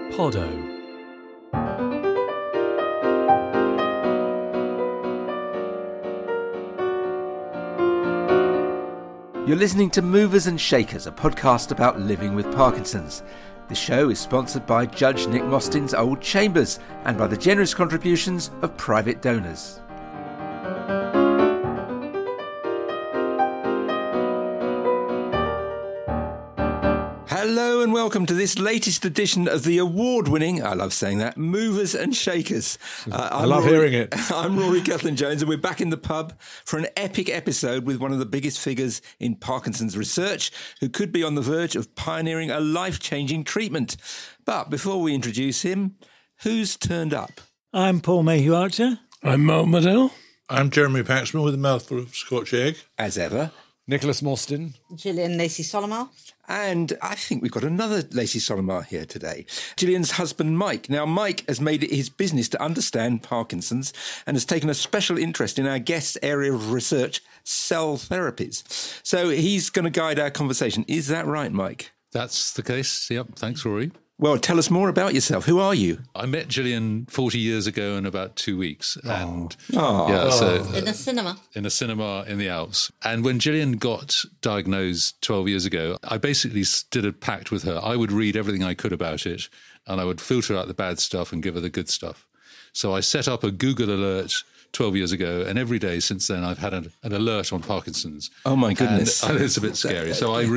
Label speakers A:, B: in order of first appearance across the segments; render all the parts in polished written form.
A: Poddo.
B: You're listening to Movers and Shakers, a podcast about living with Parkinson's. The show is sponsored by Judge Nick Mostyn's Old Chambers and by the generous contributions of private donors. Hello and welcome to this latest edition of the award-winning, I love saying that, Movers and Shakers.
C: I love hearing it.
B: I'm Rory Coughlan-Jones, and we're back in the pub for an epic episode with one of the biggest figures in Parkinson's research, who could be on the verge of pioneering a life-changing treatment. But before we introduce him, who's turned up?
D: I'm Paul Mayhew Archer.
E: I'm Mark Medell.
C: I'm Jeremy Paxman with a mouthful of Scotch egg.
B: As ever.
E: Nicholas Mostyn.
F: Gillian Lacey-Solomar.
B: And I think we've got another Lacey Solomar here today, Gillian's husband, Mike. Now, Mike has made it his business to understand Parkinson's and has taken a special interest in our guest's area of research, cell therapies. So he's going to guide our conversation. Is that right, Mike?
G: That's the case. Yep. Thanks, Rory.
B: Well, tell us more about yourself. Who are you?
G: I met Gillian 40 years ago in about 2 weeks.
F: In a cinema.
G: In a cinema in the Alps. And when Gillian got diagnosed 12 years ago, I basically did a pact with her. I would read everything I could about it, and I would filter out the bad stuff and give her the good stuff. So I set up a Google alert 12 years ago, and every day since then I've had an alert on Parkinson's.
B: Oh, my goodness.
G: And it's a bit scary. So I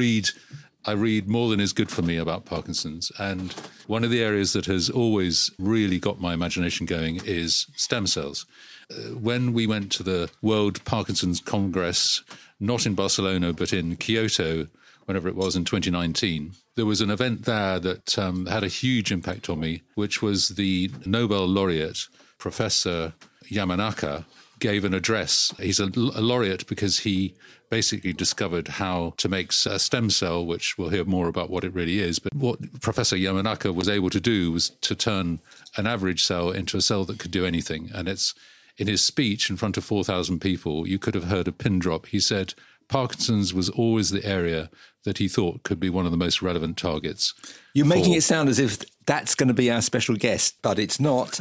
G: read more than is good for me about Parkinson's. And one of the areas that has always really got my imagination going is stem cells. When we went to the World Parkinson's Congress, not in Barcelona, but in Kyoto, whenever it was in 2019, there was an event there that had a huge impact on me, which was the Nobel laureate, Professor Yamanaka, gave an address. He's a laureate because he basically discovered how to make a stem cell, which we'll hear more about what it really is. But what Professor Yamanaka was able to do was to turn an average cell into a cell that could do anything. And it's in his speech in front of 4,000 people, you could have heard a pin drop. He said Parkinson's was always the area that he thought could be one of the most relevant targets.
B: You're making it sound as if that's going to be our special guest, but it's not.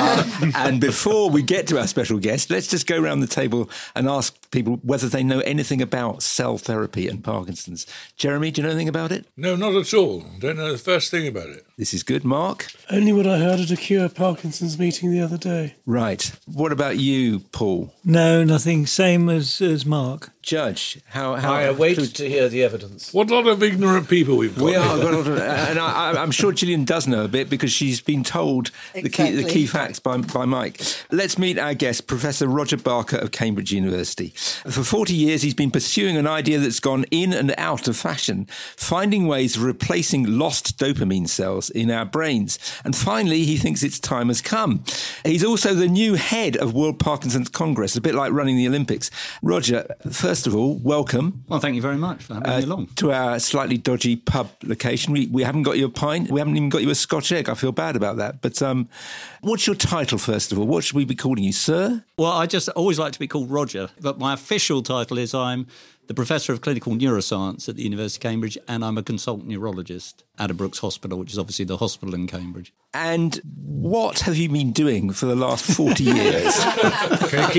B: And before we get to our special guest, let's just go around the table and ask people whether they know anything about cell therapy and Parkinson's. Jeremy, do you know anything about it?
C: No, not at all. Don't know the first thing about it.
B: This is good. Mark?
E: Only what I heard at a Cure Parkinson's meeting the other day.
B: Right. What about you, Paul?
D: No, nothing. Same as Mark.
B: Judge, how
H: I await to hear the evidence.
C: What a lot of ignorant people we've got.
B: We are, and I'm sure Gillian does know a bit because she's been told the key facts by Mike. Let's meet our guest, Professor Roger Barker of Cambridge University. For 40 years, he's been pursuing an idea that's gone in and out of fashion, finding ways of replacing lost dopamine cells in our brains. And finally, he thinks its time has come. He's also the new head of World Parkinson's Congress, a bit like running the Olympics. Roger, first of all, welcome.
I: Well, thank you very much for having me along.
B: To our slightly dodgy pub location. We haven't got you a pint. We haven't even got you a Scotch egg. I feel bad about that. But what's your title, first of all? What should we be calling you, sir?
I: Well, I just always like to be called Roger, but my official title is I'm the Professor of Clinical Neuroscience at the University of Cambridge, and I'm a consultant neurologist at Addenbrooke's Hospital, which is obviously the hospital in Cambridge.
B: And what have you been doing for the last 40 years?
H: Can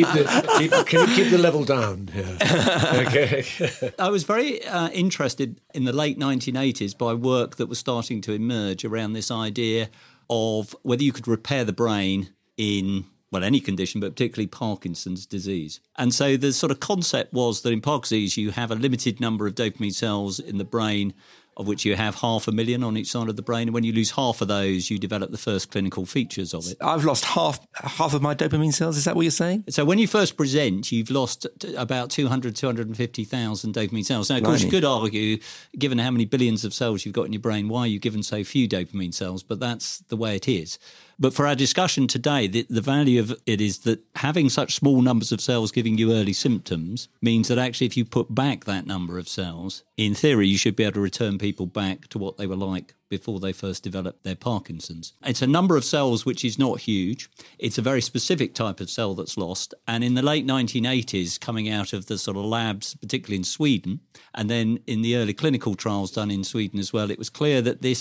H: you keep the level down here? Okay.
I: I was very interested in the late 1980s by work that was starting to emerge around this idea of whether you could repair the brain in any condition, but particularly Parkinson's disease. And so the sort of concept was that in Parkinson's, you have a limited number of dopamine cells in the brain, of which you have 500,000 on each side of the brain. And when you lose half of those, you develop the first clinical features of it.
B: I've lost half of my dopamine cells. Is that what you're saying?
I: So when you first present, you've lost about 250,000 dopamine cells. Now, of course, you could argue, given how many billions of cells you've got in your brain, why are you given so few dopamine cells? But that's the way it is. But for our discussion today, the value of it is that having such small numbers of cells giving you early symptoms means that actually if you put back that number of cells, in theory, you should be able to return people back to what they were like before they first developed their Parkinson's. It's a number of cells which is not huge. It's a very specific type of cell that's lost. And in the late 1980s, coming out of the sort of labs, particularly in Sweden, and then in the early clinical trials done in Sweden as well, it was clear that this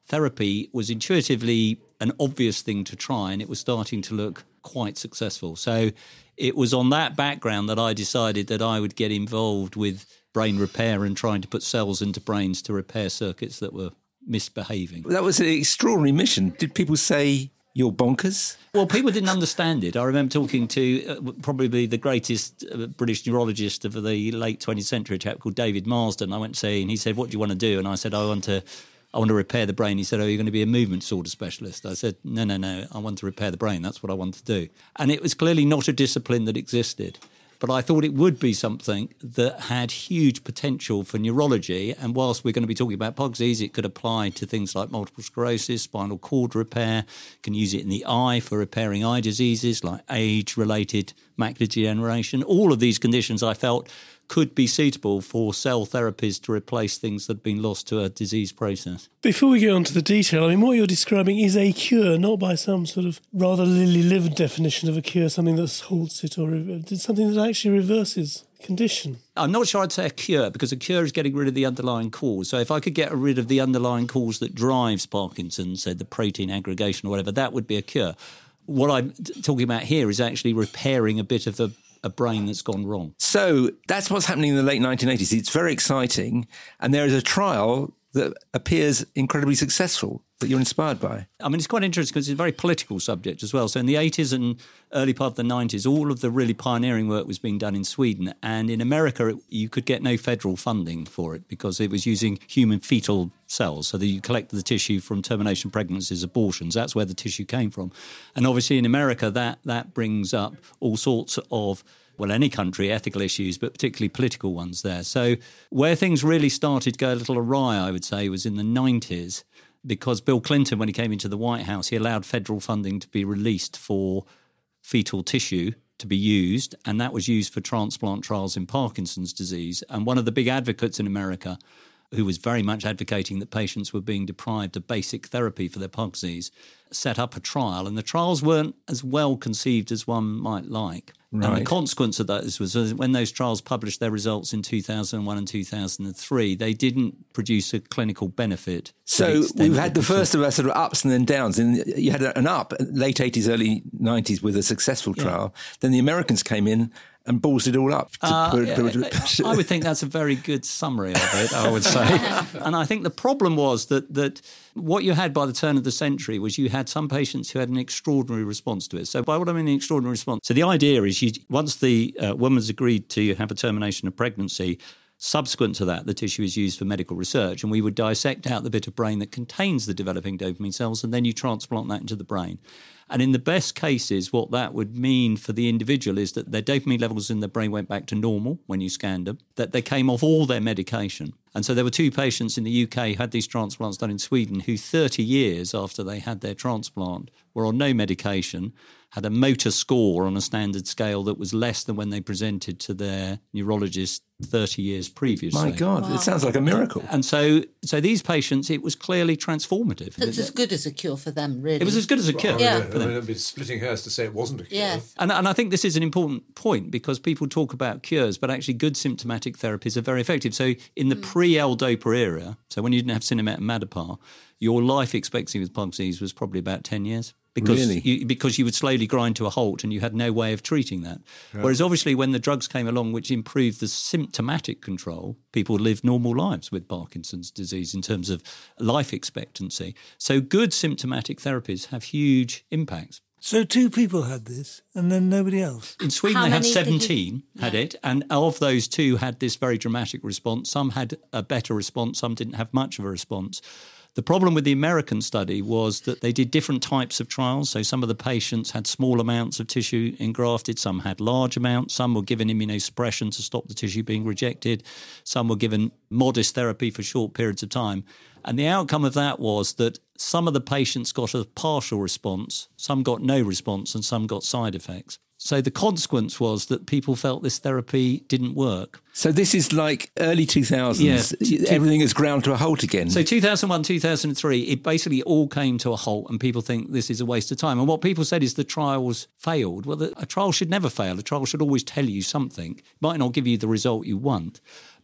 I: therapy was intuitively an obvious thing to try, and it was starting to look quite successful. So it was on that background that I decided that I would get involved with brain repair and trying to put cells into brains to repair circuits that were misbehaving.
B: That was an extraordinary mission. Did people say you're bonkers?
I: Well, people didn't understand it. I remember talking to probably the greatest British neurologist of the late 20th century, a chap called David Marsden. I went to see, and he said, "What do you want to do?" And I said, I want to repair the brain. He said, "Oh, you're going to be a movement disorder specialist." I said, no, I want to repair the brain. That's what I want to do. And it was clearly not a discipline that existed. But I thought it would be something that had huge potential for neurology. And whilst we're going to be talking about POC disease, it could apply to things like multiple sclerosis, spinal cord repair, can use it in the eye for repairing eye diseases like age-related macular degeneration. All of these conditions I felt could be suitable for cell therapies to replace things that have been lost to a disease process.
E: Before we get on to the detail, I mean, what you're describing is a cure, not by some sort of rather lily-livered definition of a cure, something that halts it, or something that actually reverses condition.
I: I'm not sure I'd say a cure, because a cure is getting rid of the underlying cause. So if I could get rid of the underlying cause that drives Parkinson's, say the protein aggregation or whatever, that would be a cure. What I'm talking about here is actually repairing a bit of a brain that's gone wrong.
B: So that's what's happening in the late 1980s. It's very exciting. And there is a trial that appears incredibly successful that you're inspired by.
I: I mean, it's quite interesting because it's a very political subject as well. So in the 80s and early part of the 90s, all of the really pioneering work was being done in Sweden. And in America, you could get no federal funding for it because it was using human fetal cells. So that you collected the tissue from termination pregnancies, abortions. That's where the tissue came from. And obviously in America, that brings up all sorts of, well, any country, ethical issues, but particularly political ones there. So where things really started to go a little awry, I would say, was in the 90s, because Bill Clinton, when he came into the White House, he allowed federal funding to be released for fetal tissue to be used, and that was used for transplant trials in Parkinson's disease. And one of the big advocates in America, who was very much advocating that patients were being deprived of basic therapy for their POC disease, set up a trial, and the trials weren't as well conceived as one might like. Right. And the consequence of that was when those trials published their results in 2001 and 2003, they didn't produce a clinical benefit.
B: So we've had the first of our sort of ups and then downs. And you had an up, late 80s, early 90s with a successful trial. Yeah. Then the Americans came in and balls it all up.
I: I would think that's a very good summary of it, I would say. And I think the problem was that what you had by the turn of the century was you had some patients who had an extraordinary response to it. So by what I mean an extraordinary response, so the idea is once the woman's agreed to have a termination of pregnancy, subsequent to that, the tissue is used for medical research, and we would dissect out the bit of brain that contains the developing dopamine cells, and then you transplant that into the brain. And in the best cases, what that would mean for the individual is that their dopamine levels in the brain went back to normal when you scanned them, that they came off all their medication. And so there were 2 patients in the UK who had these transplants done in Sweden who 30 years after they had their transplant were on no medication, had a motor score on a standard scale that was less than when they presented to their neurologist 30 years previously.
B: My God, wow. It sounds like a miracle.
I: And so these patients, it was clearly transformative.
F: It's as good as a cure for them, really.
I: It was as good as a cure.
H: Yeah. I mean, it'd be splitting hairs to say it wasn't a cure.
F: Yes.
I: And I think this is an important point because people talk about cures, but actually good symptomatic therapies are very effective. So in the pre-L-DOPA era, so when you didn't have Sinemet and Madapar, your life expectancy with POC disease was probably about 10 years. Because you would slowly grind to a halt and you had no way of treating that. Yeah. Whereas obviously when the drugs came along which improved the symptomatic control, people lived normal lives with Parkinson's disease in terms of life expectancy. So good symptomatic therapies have huge impacts.
D: So 2 people had this and then nobody else?
I: In Sweden they had 17 had it, and of those 2 had this very dramatic response. Some had a better response, some didn't have much of a response. The problem with the American study was that they did different types of trials. So some of the patients had small amounts of tissue engrafted, some had large amounts, some were given immunosuppression to stop the tissue being rejected, some were given modest therapy for short periods of time. And the outcome of that was that some of the patients got a partial response, some got no response, and some got side effects. So the consequence was that people felt this therapy didn't work.
B: So this is like early 2000s. Yeah, everything is ground to a halt again.
I: So 2001, 2003, it basically all came to a halt and people think this is a waste of time. And what people said is the trials failed. Well, a trial should never fail. A trial should always tell you something. It might not give you the result you want,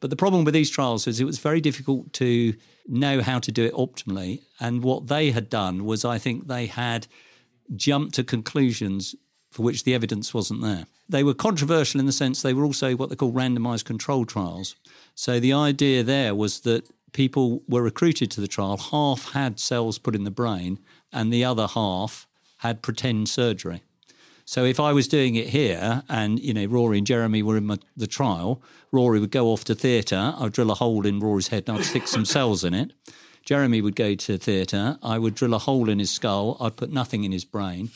I: But the problem with these trials is it was very difficult to know how to do it optimally. And what they had done was, I think they had jumped to conclusions for which the evidence wasn't there. They were controversial in the sense they were also what they call randomised control trials. So the idea there was that people were recruited to the trial, half had cells put in the brain and the other half had pretend surgery. So if I was doing it here and, Rory and Jeremy were in the trial, Rory would go off to theatre, I'd drill a hole in Rory's head and I'd stick some cells in it. Jeremy would go to theatre, I would drill a hole in his skull, I'd put nothing in his brain.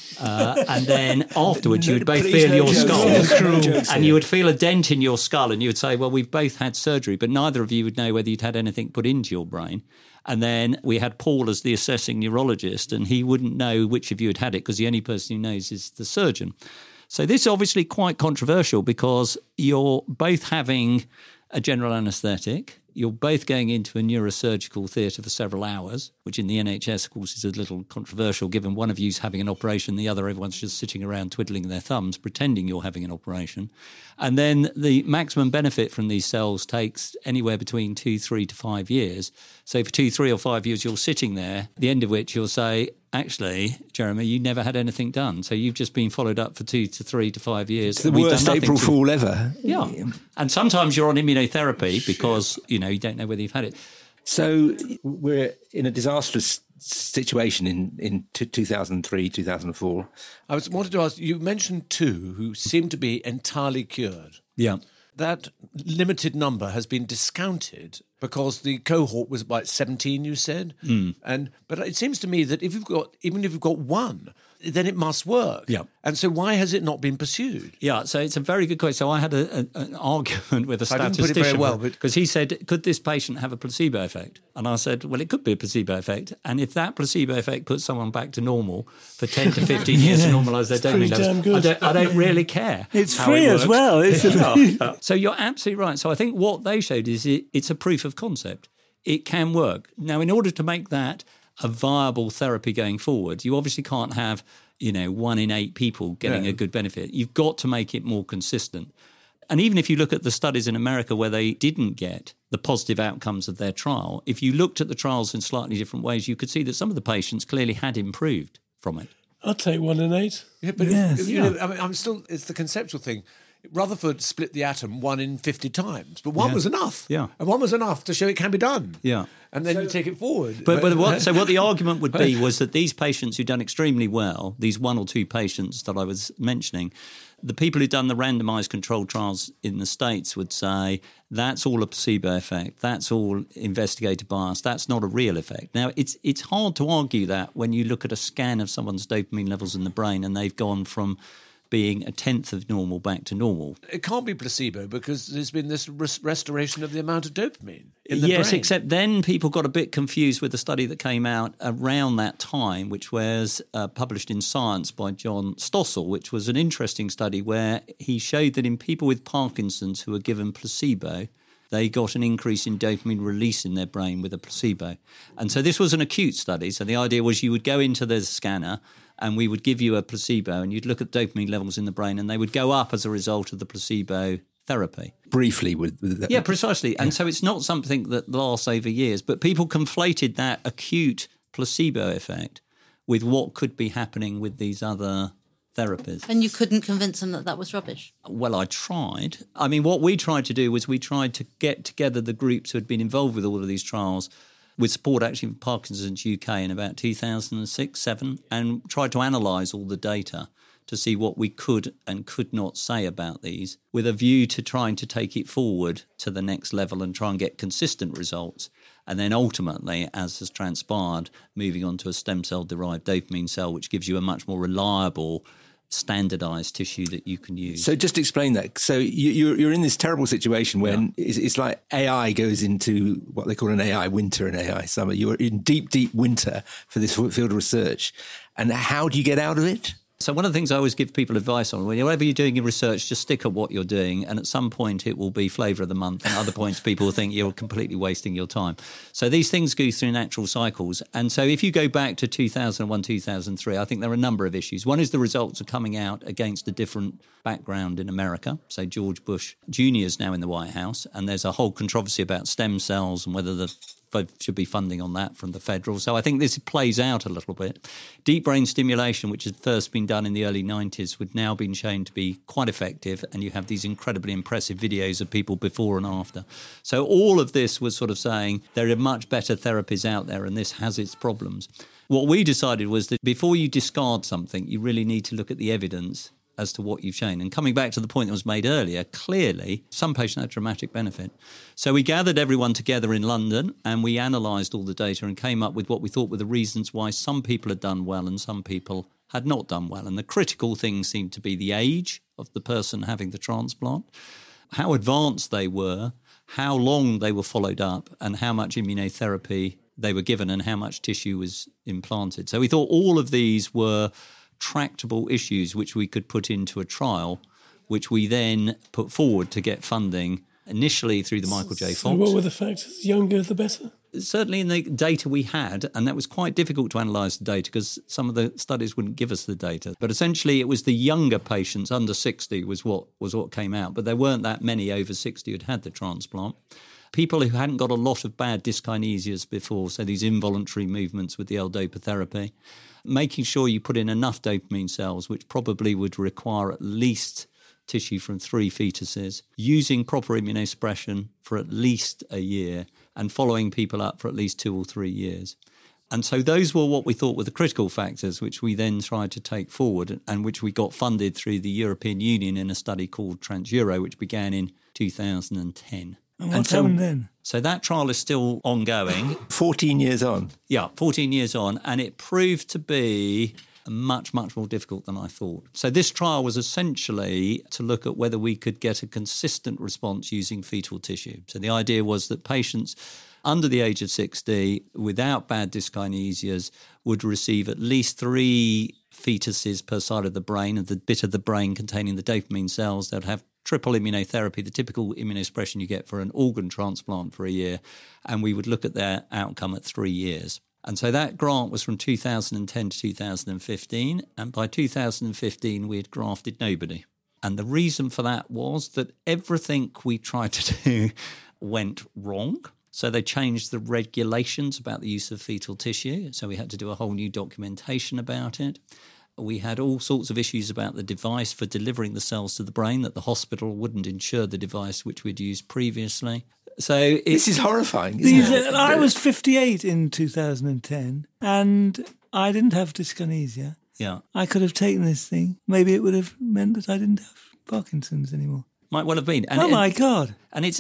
I: And then afterwards you would both feel your skull. And you would feel a dent in your skull and you would say, well, we've both had surgery, but neither of you would know whether you'd had anything put into your brain. And then we had Paul as the assessing neurologist, and he wouldn't know which of you had had it because the only person who knows is the surgeon. So this is obviously quite controversial because you're both having a general anaesthetic, you're both going into a neurosurgical theatre for several hours, which in the NHS, of course, is a little controversial given one of you's having an operation, the other everyone's just sitting around twiddling their thumbs, pretending you're having an operation. And then the maximum benefit from these cells takes anywhere between 2, 3 to 5 years. So for 2, 3 or 5 years, you're sitting there, at the end of which you'll say, actually, Jeremy, you never had anything done. So you've just been followed up for 2 to 3 to 5 years.
B: It's the worst April Fool ever.
I: Yeah. And sometimes you're on immunotherapy because, you don't know whether you've had it.
B: So we're in a disastrous situation in 2003, 2004.
H: I wanted to ask, you mentioned 2 who seem to be entirely cured.
I: Yeah.
H: That limited number has been discounted because the cohort was about 17, you said. But it seems to me that even if you've got 1, then it must work.
I: Yeah.
H: And so why has it not been pursued?
I: Yeah, so it's a very good question. So I had an argument with a statistician.
H: I didn't put it very well.
I: Because he said, could this patient have a placebo effect? And I said, well, it could be a placebo effect. And if that placebo effect puts someone back to normal for 10 to 15 years to normalise their dopamine levels, I don't really care.
D: It's free as well.
I: So you're absolutely right. So I think what they showed is it's a proof of concept. It can work. Now, in order to make that a viable therapy going forward, you obviously can't have, 1 in 8 people getting a good benefit. You've got to make it more consistent. And even if you look at the studies in America where they didn't get the positive outcomes of their trial, if you looked at the trials in slightly different ways, you could see that some of the patients clearly had improved from it.
E: I'll take 1 in 8.
H: Yeah, but I'm still, it's the conceptual thing. Rutherford split the atom 1 in 50 times, but 1 was enough.
I: Yeah.
H: And 1 was enough to show it can be done.
I: Yeah.
H: And then you take it forward.
I: But what the argument would be was that these patients who'd done extremely well, these 1 or 2 patients that I was mentioning, the people who'd done the randomised controlled trials in the States would say that's all a placebo effect, that's all investigator bias, that's not a real effect. Now, it's hard to argue that when you look at a scan of someone's dopamine levels in the brain and they've gone from being 1/10 of normal back to normal.
H: It can't be placebo because there's been this restoration of the amount of dopamine in the brain.
I: Yes, except then people got a bit confused with the study that came out around that time, which was published in Science by John Stossel, which was an interesting study where he showed that in people with Parkinson's who were given placebo, they got an increase in dopamine release in their brain with a placebo. And so this was an acute study. So the idea was you would go into the scanner and we would give you a placebo and you'd look at dopamine levels in the brain and they would go up as a result of the placebo therapy.
B: Briefly with that.
I: Yeah, precisely. And so it's not something that lasts over years, but people conflated that acute placebo effect with what could be happening with these other therapies.
F: And you couldn't convince them that was rubbish?
I: Well, I tried. I mean, what we tried to do was we tried to get together the groups who had been involved with all of these trials with support actually from Parkinson's UK in about 2006-07 and tried to analyse all the data to see what we could and could not say about these with a view to trying to take it forward to the next level and try and get consistent results. And then ultimately, as has transpired, moving on to a stem cell-derived dopamine cell, which gives you a much more reliable standardised tissue that you can use.
B: So just explain that. So you're in this terrible situation when it's like AI goes into what they call an AI winter and AI summer. You're in deep, deep winter for this field of research. And how do you get out of it?
I: So one of the things I always give people advice on, whenever you're doing your research, just stick at what you're doing. And at some point it will be flavour of the month. And other points people will think you're completely wasting your time. So these things go through natural cycles. And so if you go back to 2001, 2003, I think there are a number of issues. One is the results are coming out against a different background in America. So George Bush Jr. is now in the White House. And there's a whole controversy about stem cells and whether the should be funding on that from the federal. So I think this plays out a little bit. Deep brain stimulation, which had first been done in the early 90s, would now been shown to be quite effective, and you have these incredibly impressive videos of people before and after. So all of this was sort of saying there are much better therapies out there, and this has its problems. What we decided was that before you discard something, you really need to look at the evidence as to what you've shown. And coming back to the point that was made earlier, clearly some patients had dramatic benefit. So we gathered everyone together in London and we analysed all the data and came up with what we thought were the reasons why some people had done well and some people had not done well. And the critical thing seemed to be the age of the person having the transplant, how advanced they were, how long they were followed up, and how much immunotherapy they were given and how much tissue was implanted. So we thought all of these were tractable issues which we could put into a trial, which we then put forward to get funding initially through the Michael J. Fox.
E: So what were the factors? Younger, the better?
I: Certainly in the data we had, and that was quite difficult to analyse the data because some of the studies wouldn't give us the data. But essentially it was the younger patients, under 60, was what came out. But there weren't that many over 60 who'd had the transplant. People who hadn't got a lot of bad dyskinesias before, so these involuntary movements with the L-DOPA therapy, making sure you put in enough dopamine cells, which probably would require at least tissue from 3 fetuses, using proper immunosuppression for at least a year, and following people up for at least 2 or 3 years. And so those were what we thought were the critical factors, which we then tried to take forward and which we got funded through the European Union in a study called TransEuro, which began in 2010.
D: And what happened then?
I: So that trial is still ongoing.
B: 14 years on.
I: Yeah, 14 years on. And it proved to be much, much more difficult than I thought. So this trial was essentially to look at whether we could get a consistent response using fetal tissue. So the idea was that patients under the age of 60 without bad dyskinesias would receive at least 3 fetuses per side of the brain, and the bit of the brain containing the dopamine cells. They'd have triple immunotherapy, the typical immunosuppression you get for an organ transplant for a year, and we would look at their outcome at 3 years. And so that grant was from 2010 to 2015, and by 2015 we had grafted nobody. And the reason for that was that everything we tried to do went wrong. So they changed the regulations about the use of fetal tissue, so we had to do a whole new documentation about it. We had all sorts of issues about the device for delivering the cells to the brain, that the hospital wouldn't insure the device which we'd used previously. So
B: this is horrifying, isn't it?
D: I was 58 in 2010 and I didn't have dyskinesia.
I: Yeah.
D: I could have taken this thing. Maybe it would have meant that I didn't have Parkinson's anymore.
I: Might well have been.
D: And my God.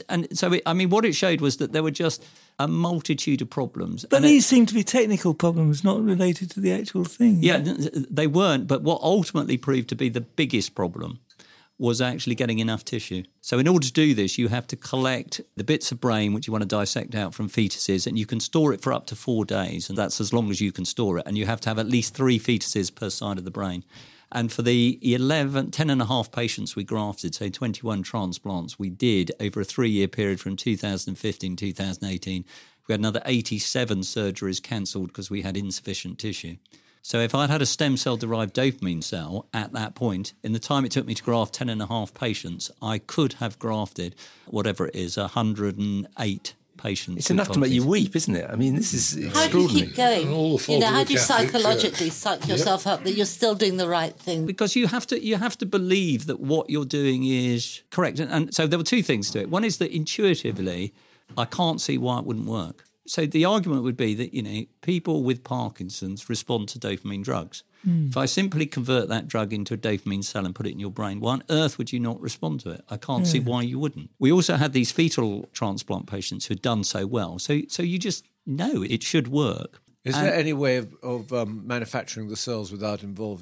I: What it showed was that there were just a multitude of problems.
D: But these seem to be technical problems, not related to the actual thing.
I: Yeah, they weren't. But what ultimately proved to be the biggest problem was actually getting enough tissue. So in order to do this, you have to collect the bits of brain which you want to dissect out from fetuses, and you can store it for up to 4 days, and that's as long as you can store it. And you have to have at least 3 fetuses per side of the brain. And for the 10 and a half patients we grafted, so 21 transplants we did over a 3-year period from 2015 to 2018, we had another 87 surgeries cancelled because we had insufficient tissue. So if I'd had a stem cell-derived dopamine cell at that point, in the time it took me to graft 10 and a half patients, I could have grafted, whatever it is, 108 patients.
B: It's enough to make you weep, isn't it? I mean, this is extraordinary.
F: How do you keep going? How do you psychologically psych yourself up that you're still doing the right thing?
I: Because you have to believe that what you're doing is correct. And so there were 2 things to it. One is that intuitively, I can't see why it wouldn't work. So the argument would be that, people with Parkinson's respond to dopamine drugs. If I simply convert that drug into a dopamine cell and put it in your brain, why on earth would you not respond to it? I can't see why you wouldn't. We also had these fetal transplant patients who'd done so well. So you just know it should work.
H: Is there any way of manufacturing the cells without involving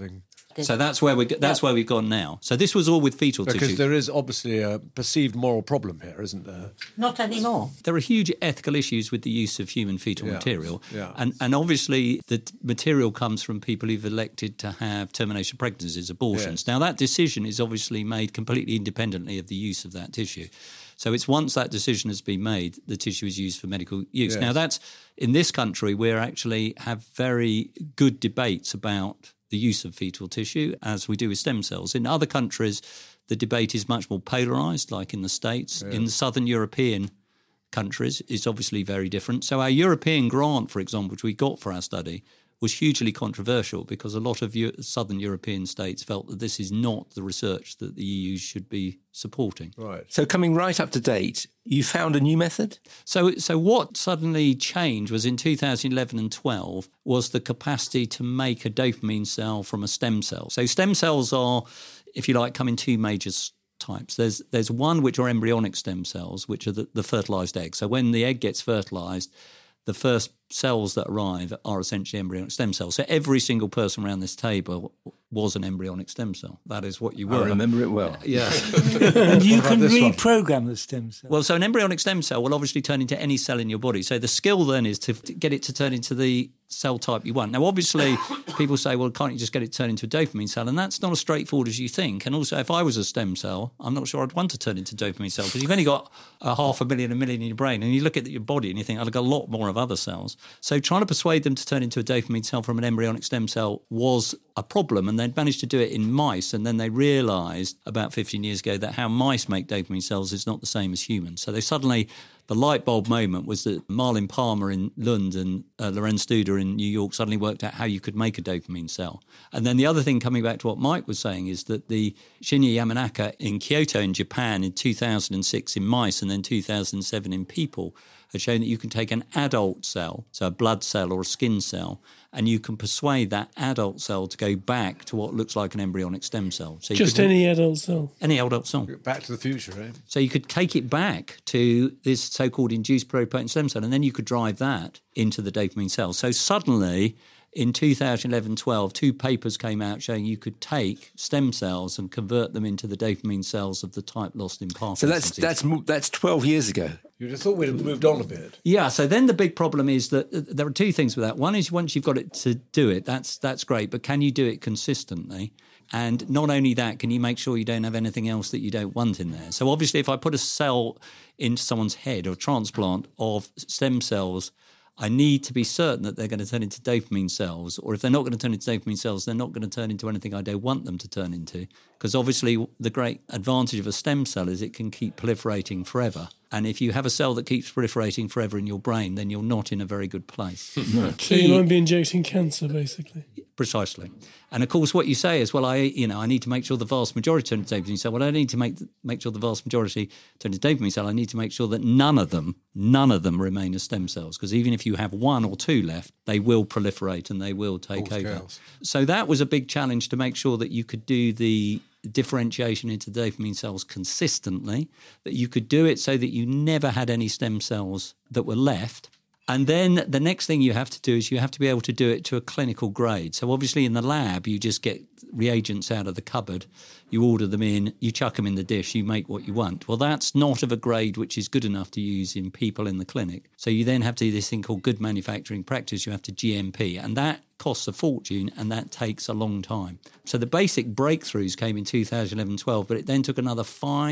I: So that's where we've gone now. So this was all with fetal tissue.
H: Because there is obviously a perceived moral problem here, isn't there?
F: Not anymore.
I: There are huge ethical issues with the use of human fetal material.
H: Yeah.
I: And obviously the material comes from people who've elected to have termination pregnancies, abortions.
H: Yes.
I: Now that decision is obviously made completely independently of the use of that tissue. So it's once that decision has been made, the tissue is used for medical use.
H: Yes.
I: Now that's, in this country, we actually have very good debates about the use of fetal tissue, as we do with stem cells. In other countries, the debate is much more polarised, like in the States.
H: Yes.
I: In the southern European countries, it's obviously very different. So our European grant, for example, which we got for our study, was hugely controversial because a lot of southern European states felt that this is not the research that the EU should be supporting.
H: Right.
B: So coming right up to date, you found a new method?
I: So what suddenly changed was in 2011 and 12 was the capacity to make a dopamine cell from a stem cell. So stem cells are, if you like, come in two major types. There's one which are embryonic stem cells, which are the fertilised egg. So when the egg gets fertilised, the first cells that arrive are essentially embryonic stem cells. So every single person around this table was an embryonic stem cell. That is what you were.
B: I remember it well.
I: Yeah.
D: And you can reprogram the stem cell.
I: Well, so an embryonic stem cell will obviously turn into any cell in your body. So the skill then is to get it to turn into the cell type you want. Now, obviously, people say, well, can't you just get it to turn into a dopamine cell? And that's not as straightforward as you think. And also, if I was a stem cell, I'm not sure I'd want to turn into a dopamine cell because you've only got 500,000, 1 million in your brain. And you look at your body and you think, I've got a lot more of other cells. So trying to persuade them to turn into a dopamine cell from an embryonic stem cell was a problem. And they'd managed to do it in mice. And then they realised about 15 years ago that how mice make dopamine cells is not the same as humans. So they suddenly... The light bulb moment was that Marlin Palmer in Lund and Lorenz Studer in New York suddenly worked out how you could make a dopamine cell. And then the other thing, coming back to what Mike was saying, is that the Shinya Yamanaka in Kyoto in Japan in 2006 in mice and then 2007 in people had shown that you can take an adult cell, so a blood cell or a skin cell, and you can persuade that adult cell to go back to what looks like an embryonic stem cell. So
E: just any adult cell?
I: Any adult cell.
H: Back to the future, eh?
I: So you could take it back to this so-called induced pluripotent stem cell, and then you could drive that into the dopamine cell. So suddenly, in 2011-12, 2 papers came out showing you could take stem cells and convert them into the dopamine cells of the type lost in Parkinson's.
B: So that's 12 years ago.
H: You'd have thought we'd have moved on a bit.
I: Yeah, so then the big problem is that there are 2 things with that. One is once you've got it to do it, that's great, but can you do it consistently? And not only that, can you make sure you don't have anything else that you don't want in there? So obviously if I put a cell into someone's head or transplant of stem cells, I need to be certain that they're going to turn into dopamine cells, or if they're not going to turn into dopamine cells, they're not going to turn into anything I don't want them to turn into. Because obviously the great advantage of a stem cell is it can keep proliferating forever. And if you have a cell that keeps proliferating forever in your brain, then you're not in a very good place.
E: So you might be injecting cancer, basically.
I: Precisely. And of course, what you say is, well, I need to make sure the vast majority turn into dopamine cell. Well, I need to make sure the vast majority turn into dopamine cell. I need to make sure that none of them remain as stem cells. Because even if you have 1 or 2 left, they will proliferate and they will take over.
H: Scales.
I: So that was a big challenge to make sure that you could do the differentiation into dopamine cells consistently, that you could do it so that you never had any stem cells that were left. And then the next thing you have to do is you have to be able to do it to a clinical grade. So obviously in the lab, you just get reagents out of the cupboard, you order them in, you chuck them in the dish, you make what you want. Well, that's not of a grade which is good enough to use in people in the clinic. So you then have to do this thing called good manufacturing practice. You have to GMP, and that costs a fortune and that takes a long time. So the basic breakthroughs came in 2011-12, but it then took another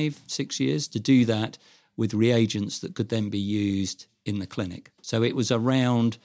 I: 5-6 years to do that with reagents that could then be used in the clinic. So it was around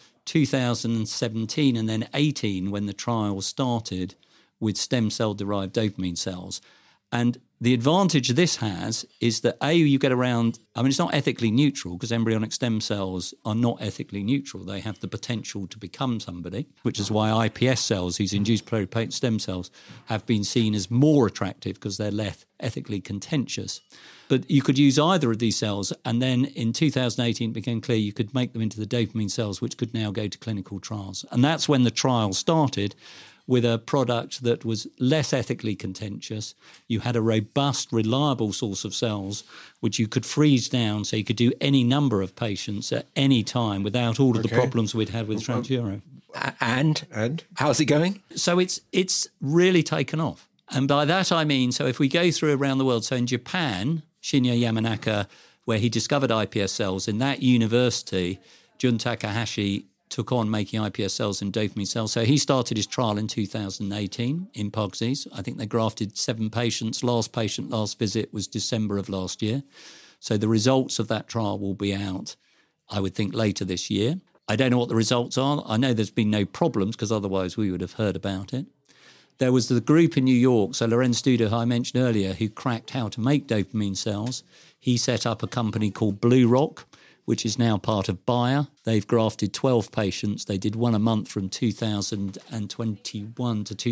I: 2017 and then 18 when the trial started with stem cell-derived dopamine cells. And the advantage this has is that, A, you get around... it's not ethically neutral because embryonic stem cells are not ethically neutral. They have the potential to become somebody, which is why iPS cells, these induced pluripotent stem cells, have been seen as more attractive because they're less ethically contentious. But you could use either of these cells, and then in 2018 it became clear you could make them into the dopamine cells, which could now go to clinical trials. And that's when the trial started, with a product that was less ethically contentious. You had a robust, reliable source of cells, which you could freeze down so you could do any number of patients at any time without all of the problems we'd had with Transuro.
B: And how's it going?
I: So it's really taken off. And by that I mean, so if we go through around the world, so in Japan, Shinya Yamanaka, where he discovered iPS cells, in that university, Jun Takahashi took on making iPS cells and dopamine cells. So he started his trial in 2018 in Pug's disease. I think they grafted 7 patients. Last patient, last visit was December of last year. So the results of that trial will be out, I would think, later this year. I don't know what the results are. I know there's been no problems because otherwise we would have heard about it. There was the group in New York, so Lorenz Studer, who I mentioned earlier, who cracked how to make dopamine cells. He set up a company called BlueRock, which is now part of Bayer. They've grafted 12 patients. They did one a month from 2021 to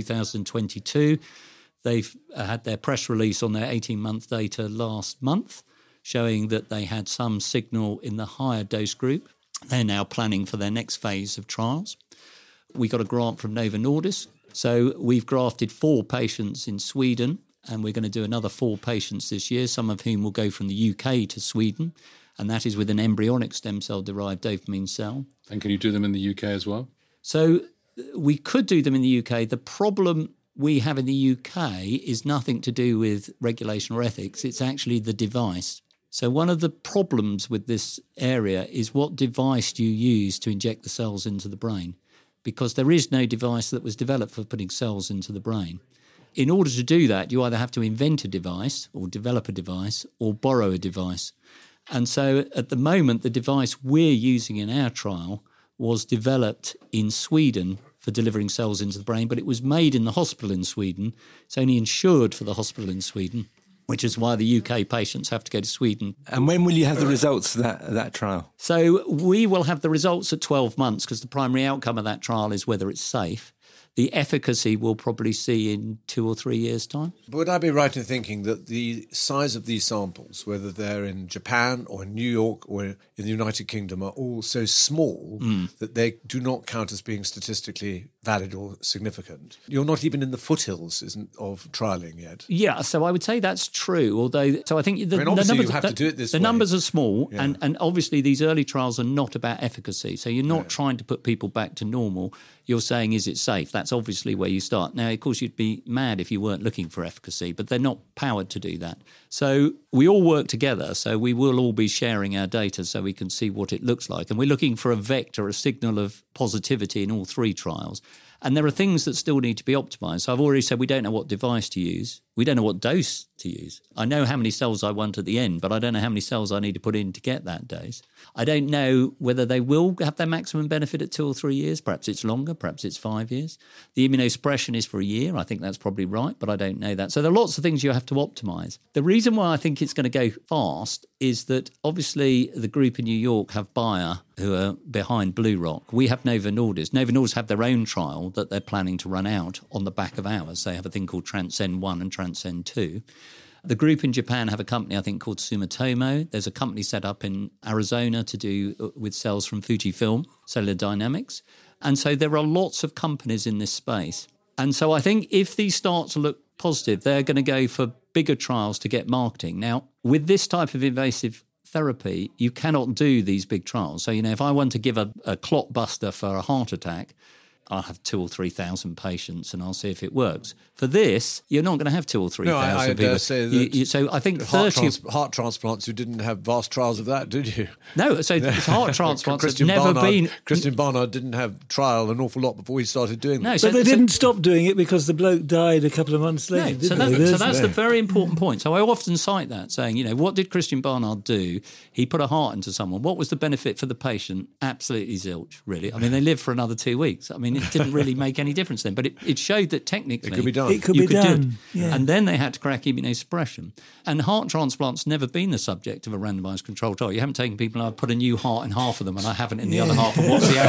I: 2022. They've had their press release on their 18-month data last month, showing that they had some signal in the higher dose group. They're now planning for their next phase of trials. We got a grant from Novo Nordisk. So we've grafted 4 patients in Sweden, and we're going to do another 4 patients this year, some of whom will go from the UK to Sweden, and that is with an embryonic stem cell-derived dopamine cell.
G: And can you do them in the UK as well?
I: So we could do them in the UK. The problem we have in the UK is nothing to do with regulation or ethics. It's actually the device. So one of the problems with this area is what device do you use to inject the cells into the brain? Because there is no device that was developed for putting cells into the brain. In order to do that, you either have to invent a device or develop a device or borrow a device. And so at the moment, the device we're using in our trial was developed in Sweden for delivering cells into the brain, but it was made in the hospital in Sweden. It's only insured for the hospital in Sweden, which is why the UK patients have to go to Sweden.
B: And when will you have the results of that trial?
I: So we will have the results at 12 months because the primary outcome of that trial is whether it's safe. The efficacy we'll probably see in 2 or 3 years' time.
H: But would I be right in thinking that the size of these samples, whether they're in Japan or in New York or in the United Kingdom, are all so small that they do not count as being statistically valid or significant? You're not even in the foothills of trialling yet.
I: Yeah, so I would say that's true. Although, so I think the
H: numbers,
I: you
H: have to do it this way.
I: The numbers are small,
H: yeah.
I: and obviously these early trials are not about efficacy. So you're not trying to put people back to normal. You're saying, is it safe? That's obviously where you start. Now, of course, you'd be mad if you weren't looking for efficacy, but they're not powered to do that. So we all work together. So we will all be sharing our data so we can see what it looks like. And we're looking for a vector, a signal of positivity in all 3 trials. And there are things that still need to be optimized. So I've already said we don't know what device to use. We don't know what dose to use. I know how many cells I want at the end, but I don't know how many cells I need to put in to get that dose. I don't know whether they will have their maximum benefit at 2 or 3 years. Perhaps it's longer, perhaps it's 5 years. The immunosuppression is for a year. I think that's probably right, but I don't know that. So there are lots of things you have to optimize. The reason why I think it's going to go fast is that obviously the group in New York have Bayer, who are behind BlueRock. We have Novo Nordisk. Novo Nordisk have their own trial that they're planning to run out on the back of ours. They have a thing called Transcend 1 and Transcend 2. The group in Japan have a company, I think, called Sumitomo. There's a company set up in Arizona to do with cells from Fujifilm, Cellular Dynamics. And so there are lots of companies in this space. And so I think if these start to look positive, they're going to go for bigger trials to get marketing. Now, with this type of invasive therapy, you cannot do these big trials. So, if I want to give a clot buster for a heart attack, I'll have 2,000 or 3,000 patients and I'll see if it works. For this, you're not going to have 2,000 or 3,000 people.
H: Say that
I: so I think
H: heart transplants, you didn't have vast trials of that, did you?
I: No, so heart transplants have never been...
H: Christian Barnard didn't have trial an awful lot before he started doing that.
D: No, but they didn't stop doing it because the bloke died a couple of months later.
I: No, so that's the very important point. So I often cite that, saying, what did Christian Barnard do? He put a heart into someone. What was the benefit for the patient? Absolutely zilch, really. I mean, they lived for another 2 weeks. I mean, it didn't really make any difference then, but it showed that technically
H: it could be done.
D: It could be done.
I: Yeah. And then they had to crack immunosuppression. And heart transplant's never been the subject of a randomised controlled trial. You haven't taken people and I've put a new heart in half of them and I haven't in the other half, and what's the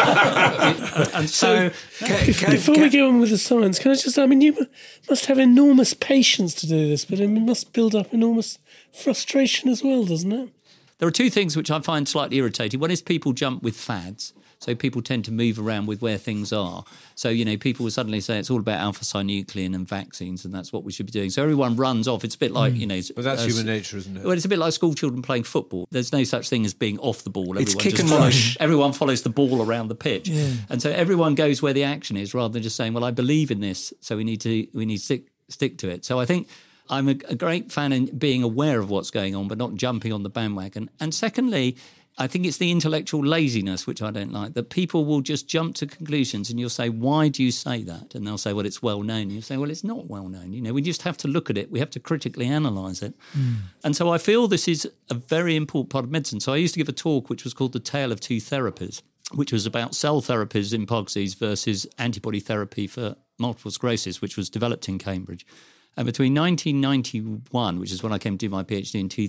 I: outcome? And so
E: before we go on with the science, can I just, you must have enormous patience to do this, but it must build up enormous frustration as well, doesn't it?
I: There are 2 things which I find slightly irritating. One is people jump with fads. So people tend to move around with where things are. So, people will suddenly say it's all about alpha-synuclein and vaccines, and that's what we should be doing. So everyone runs off. It's a bit like,
H: But that's human nature, isn't it?
I: Well, it's a bit like school children playing football. There's no such thing as being off the ball.
B: It's kick and rush.
I: Everyone follows the ball around the pitch.
D: Yeah.
I: And so everyone goes where the action is rather than just saying, well, I believe in this, so we need to stick to it. So I think I'm a great fan in being aware of what's going on, but not jumping on the bandwagon. And secondly, I think it's the intellectual laziness, which I don't like, that people will just jump to conclusions and you'll say, why do you say that? And they'll say, well, it's well known. You say, well, it's not well known. We just have to look at it. We have to critically analyse it. And so I feel this is a very important part of medicine. So I used to give a talk which was called The Tale of Two Therapies, which was about cell therapies in Parkinson's disease versus antibody therapy for multiple sclerosis, which was developed in Cambridge. And between 1991, which is when I came to do my PhD, in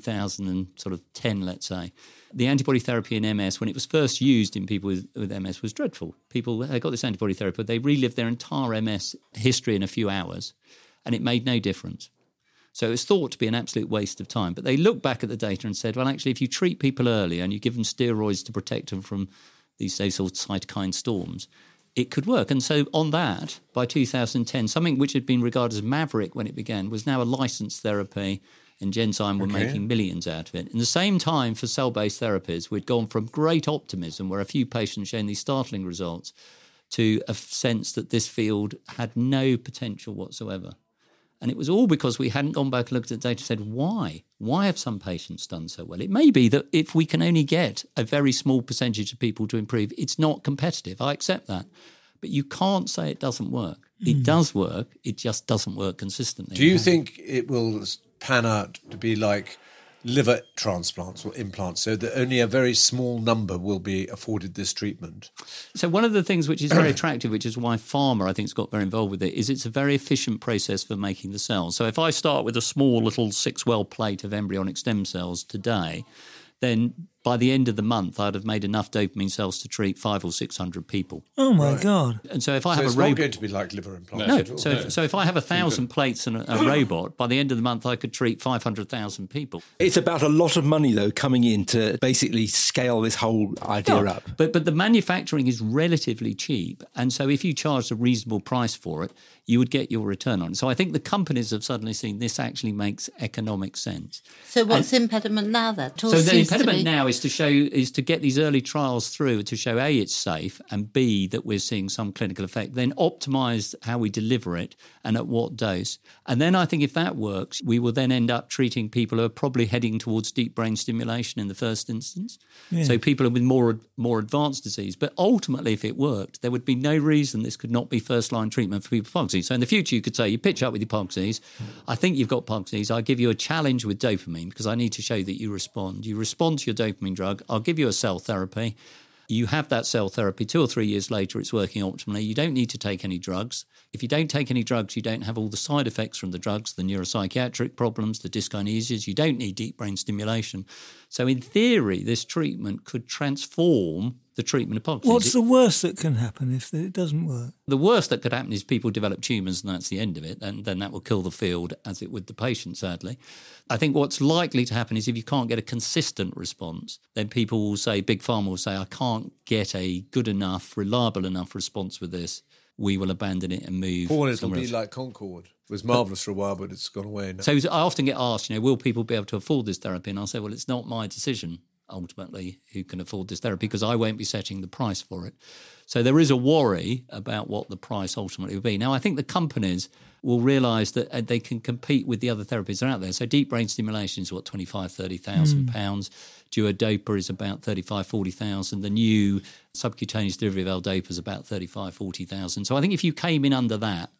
I: 2010, let's say, the antibody therapy in MS, when it was first used in people with MS, was dreadful. People, they got this antibody therapy, but they relived their entire MS history in a few hours, and it made no difference. So it was thought to be an absolute waste of time. But they looked back at the data and said, well, actually, if you treat people early and you give them steroids to protect them from these so-called cytokine storms, it could work. And so on that, by 2010, something which had been regarded as maverick when it began was now a licensed therapy, and Genzyme were making millions out of it. In the same time, for cell-based therapies, we'd gone from great optimism, where a few patients showing these startling results, to a sense that this field had no potential whatsoever. And it was all because we hadn't gone back and looked at the data and said, why? Why have some patients done so well? It may be that if we can only get a very small percentage of people to improve, it's not competitive. I accept that. But you can't say it doesn't work. It does work. It just doesn't work consistently.
H: Do you think it will pan out to be like liver transplants or implants, so that only a very small number will be afforded this treatment?
I: So one of the things which is very attractive, which is why pharma, I think, has got very involved with it, is it's a very efficient process for making the cells. So if I start with a small little 6-well plate of embryonic stem cells today, then by the end of the month, I'd have made enough dopamine cells to treat 500 or 600 people.
D: Oh, my God.
I: And so if I have
H: it's
I: a robot...
H: not going to be like liver implants.
I: No. So if I have 1,000 plates and a robot, by the end of the month, I could treat 500,000 people.
B: It's about a lot of money, though, coming in to basically scale this whole idea up.
I: But the manufacturing is relatively cheap. And so if you charged a reasonable price for it, you would get your return on it. So I think the companies have suddenly seen this actually makes economic sense.
F: So what's the impediment now then?
I: So the impediment now is to get these early trials through to show A, it's safe, and B, that we're seeing some clinical effect, then optimise how we deliver it and at what dose. And then I think if that works, we will then end up treating people who are probably heading towards deep brain stimulation in the first instance. Yeah. So people with more advanced disease. But ultimately, if it worked, there would be no reason this could not be first-line treatment for people with Parkinson's. So in the future, you could say, you pitch up with your Parkinson's, I think you've got Parkinson's, I give you a challenge with dopamine because I need to show that you respond. You respond to your dopamine drug, I'll give you a cell therapy. You have that cell therapy 2 or 3 years later, it's working optimally. You don't need to take any drugs. If you don't take any drugs, you don't have all the side effects from the drugs, the neuropsychiatric problems, the dyskinesias. You don't need deep brain stimulation. So in theory, this treatment could transform the treatment of Parkinson's.
D: What's the worst that can happen if it doesn't work?
I: The worst that could happen is people develop tumours and that's the end of it. And then that will kill the field, as it would the patient, sadly. I think what's likely to happen is if you can't get a consistent response, then people will say, Big Pharma will say, I can't get a good enough, reliable enough response with this. We will abandon it and move.
H: Paul, it'll be like Concorde. It was marvellous for a while, but it's gone away now.
I: So I often get asked, will people be able to afford this therapy? And I'll say, well, it's not my decision, ultimately, who can afford this therapy, because I won't be setting the price for it. So there is a worry about what the price ultimately will be. Now, I think the companies will realise that they can compete with the other therapies that are out there. So deep brain stimulation is, £25,000, £30,000. Duodopa is about 35,000, 40,000. The new subcutaneous delivery of L-Dopa is about 35,000, 40,000. So I think if you came in under that,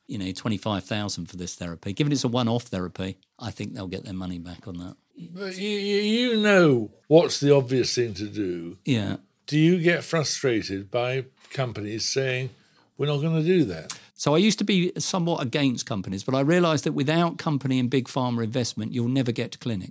I: 25,000 for this therapy, given it's a one-off therapy, I think they'll get their money back on that.
C: But you know what's the obvious thing to do.
I: Yeah.
C: Do you get frustrated by companies saying, we're not going to do that?
I: So I used to be somewhat against companies, but I realised that without company and big pharma investment, you'll never get to clinic.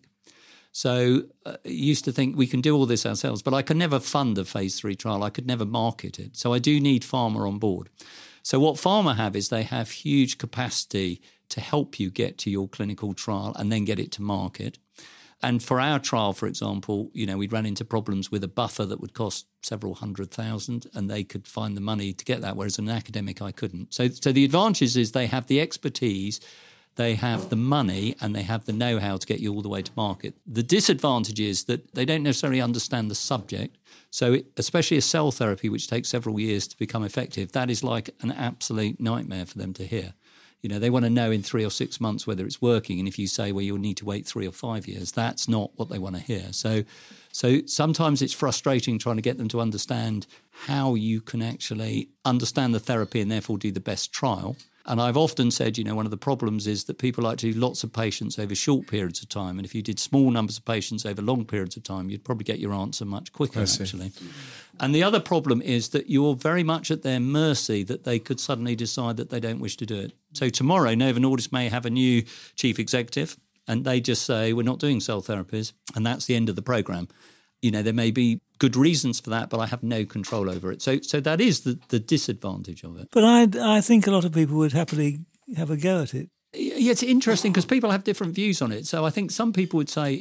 I: So I used to think we can do all this ourselves, but I could never fund a phase 3 trial. I could never market it. So I do need pharma on board. So what pharma have is they have huge capacity to help you get to your clinical trial and then get it to market. And for our trial, for example, we'd run into problems with a buffer that would cost several $100,000, and they could find the money to get that, whereas an academic I couldn't. So the advantage is they have the expertise, they have the money, and they have the know-how to get you all the way to market. The disadvantage is that they don't necessarily understand the subject. So especially a cell therapy, which takes several years to become effective, that is like an absolute nightmare for them to hear. They want to know in 3 or 6 months whether it's working. And if you say, well, you'll need to wait 3 or 5 years, that's not what they want to hear. So sometimes it's frustrating trying to get them to understand how you can actually understand the therapy and therefore do the best trial. And I've often said, one of the problems is that people like to do lots of patients over short periods of time. And if you did small numbers of patients over long periods of time, you'd probably get your answer much quicker, actually. And the other problem is that you're very much at their mercy that they could suddenly decide that they don't wish to do it. So tomorrow, Novo Nordisk may have a new chief executive and they just say, we're not doing cell therapies. And that's the end of the programme. There may be good reasons for that, but I have no control over it. So that is the disadvantage of it.
D: But I think a lot of people would happily have a go at it.
I: Yeah, it's interesting because people have different views on it. So I think some people would say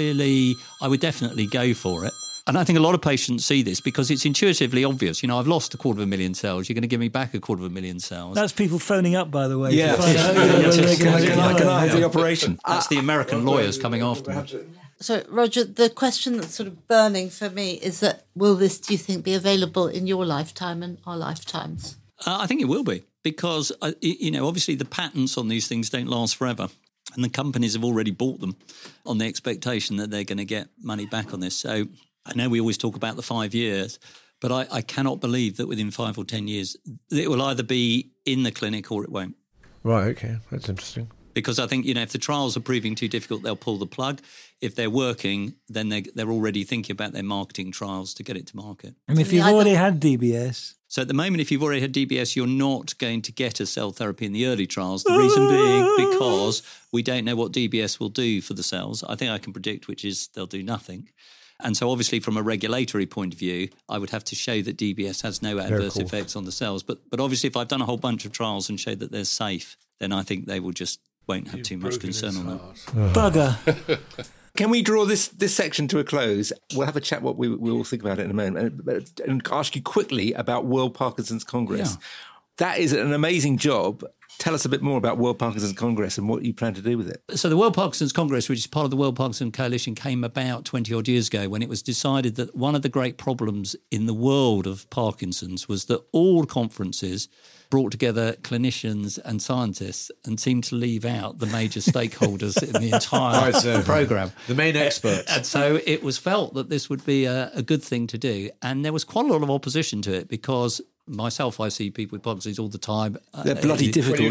I: I would definitely go for it. And I think a lot of patients see this because it's intuitively obvious. I've lost 250,000 cells. You're going to give me back 250,000 cells.
D: That's people phoning up, by the way.
B: Yeah. Can I have the operation?
I: That's the American lawyers coming after me.
F: So, Roger, the question that's sort of burning for me is that will this, do you think, be available in your lifetime and our lifetimes?
I: I think it will be because, obviously the patents on these things don't last forever. And the companies have already bought them on the expectation that they're going to get money back on this. So I know we always talk about the 5 years, but I cannot believe that within 5 or 10 years it will either be in the clinic or it won't.
H: Right, okay. That's interesting.
I: Because I think, if the trials are proving too difficult, they'll pull the plug. If they're working, then they're already thinking about their marketing trials to get it to market.
D: And if you've already had DBS...
I: So at the moment, if you've already had DBS, you're not going to get a cell therapy in the early trials. The reason being because we don't know what DBS will do for the cells. I think I can predict, which is they'll do nothing. And so obviously from a regulatory point of view, I would have to show that DBS has no adverse effects on the cells. But obviously if I've done a whole bunch of trials and showed that they're safe, then I think they will won't have too much concern on that.
D: Bugger.
B: Can we draw this section to a close? We'll have a chat what we'll think about it in a moment and ask you quickly about World Parkinson's Congress. Yeah. That is an amazing job. Tell us a bit more about World Parkinson's Congress and what you plan to do with it.
I: So the World Parkinson's Congress, which is part of the World Parkinson Coalition, came about 20-odd years ago when it was decided that one of the great problems in the world of Parkinson's was that all conferences brought together clinicians and scientists and seemed to leave out the major stakeholders in the entire programme.
H: The main experts.
I: And so it was felt that this would be a good thing to do. And there was quite a lot of opposition to it because myself, I see people with Parkinson's all the time.
B: They're bloody difficult.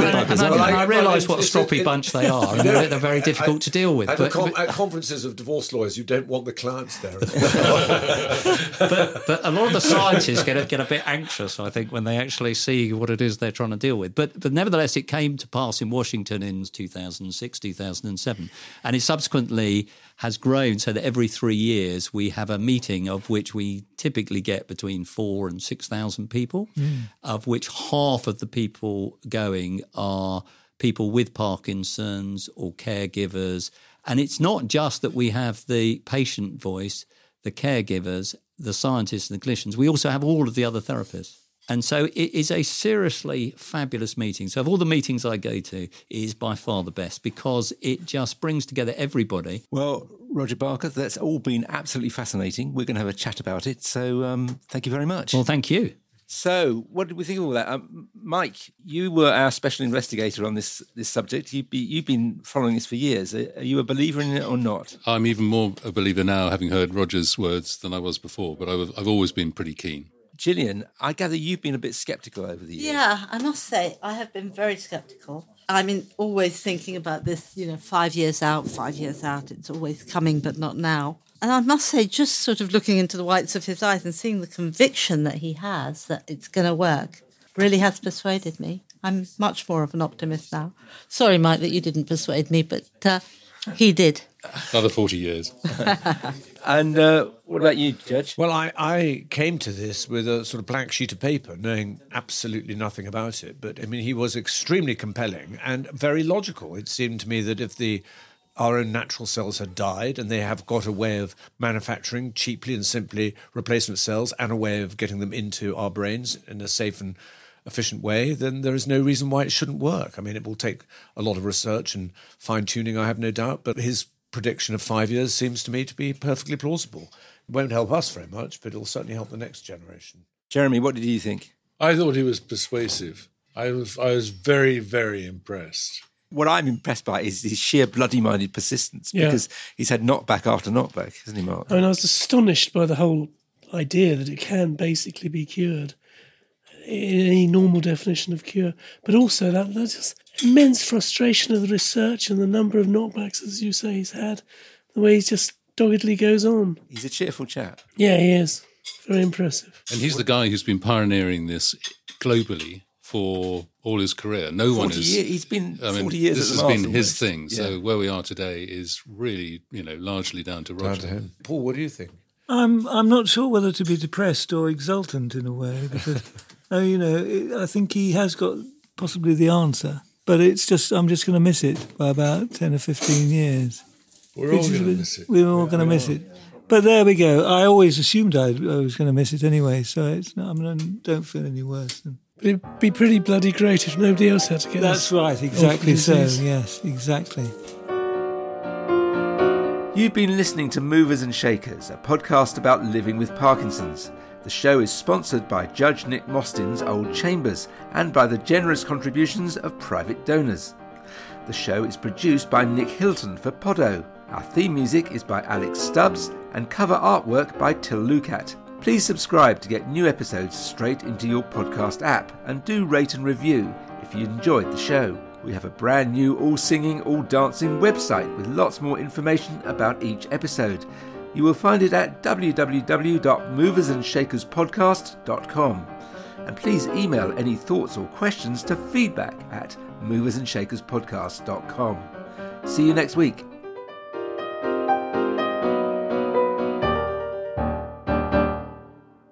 I: I realise what a stroppy bunch they are, and they're very difficult to deal with.
H: At conferences of divorce lawyers, you don't want the clients there.
I: but a lot of the scientists get a bit anxious, I think, when they actually see what it is they're trying to deal with. But nevertheless, it came to pass in Washington in 2006, 2007, and it subsequently has grown so that every 3 years we have a meeting of which we typically get between 4,000 and 6,000 people, of which half of the people going are people with Parkinson's or caregivers. And it's not just that we have the patient voice, the caregivers, the scientists and the clinicians. We also have all of the other therapists. And so it is a seriously fabulous meeting. So of all the meetings I go to, it is by far the best because it just brings together everybody.
B: Well, Roger Barker, that's all been absolutely fascinating. We're going to have a chat about it. So thank you very much.
I: Well, thank you.
B: So what did we think of all that? Mike, you were our special investigator on this subject. You've been following this for years. Are you a believer in it or not?
G: I'm even more a believer now, having heard Roger's words, than I was before, but I've always been pretty keen.
B: Gillian, I gather you've been a bit sceptical over the years.
F: Yeah, I must say, I have been very sceptical. I mean, always thinking about this, 5 years out, it's always coming, but not now. And I must say, just sort of looking into the whites of his eyes and seeing the conviction that he has that it's going to work really has persuaded me. I'm much more of an optimist now. Sorry, Mike, that you didn't persuade me, but he did.
G: Another 40 years.
B: And what about you, Judge?
H: Well, I came to this with a sort of blank sheet of paper, knowing absolutely nothing about it. But, I mean, he was extremely compelling and very logical. It seemed to me that if the our own natural cells had died, and they have got a way of manufacturing cheaply and simply replacement cells and a way of getting them into our brains in a safe and efficient way, then there is no reason why it shouldn't work. I mean, it will take a lot of research and fine-tuning, I have no doubt, but his prediction of 5 years seems to me to be perfectly plausible. It won't help us very much, but it'll certainly help the next generation.
B: Jeremy, what did you think?
C: I thought he was persuasive. I was very, very impressed.
B: What I'm impressed by is his sheer bloody-minded persistence, because he's had knockback after knockback, hasn't he, Mark?
E: I mean, I was astonished by the whole idea that it can basically be cured in any normal definition of cure, but also that just immense frustration of the research and the number of knockbacks, as you say, he's had, the way he just doggedly goes on.
B: He's a cheerful chap.
E: Yeah, he is. Very impressive.
G: And he's the guy who's been pioneering this globally for all his career. No one is.
B: He's been 40 years.
G: This
B: at
G: has
B: the
G: been
B: Masters.
G: his thing. So where we are today is really, largely down to Roger.
H: Down to him. Paul, what do you think?
D: I'm not sure whether to be depressed or exultant in a way, because I think he has got possibly the answer, but I'm just going to miss it by about 10 or 15 years.
C: We're all going to miss it.
D: We're all going to miss it. But there we go. I always assumed I was going to miss it anyway, so it's not, I don't feel any worse.
E: But it'd be pretty bloody great if nobody else had to get
D: That's right, exactly so, yes, exactly.
B: You've been listening to Movers and Shakers, a podcast about living with Parkinson's. The show is sponsored by Judge Nick Mostyn's Old Chambers and by the generous contributions of private donors. The show is produced by Nick Hilton for Poddo. Our theme music is by Alex Stubbs and cover artwork by Till Lucat. Please subscribe to get new episodes straight into your podcast app, and do rate and review if you enjoyed the show. We have a brand new all-singing, all-dancing website with lots more information about each episode. You will find it at www.moversandshakerspodcast.com. And please email any thoughts or questions to feedback@moversandshakerspodcast.com. See you next week.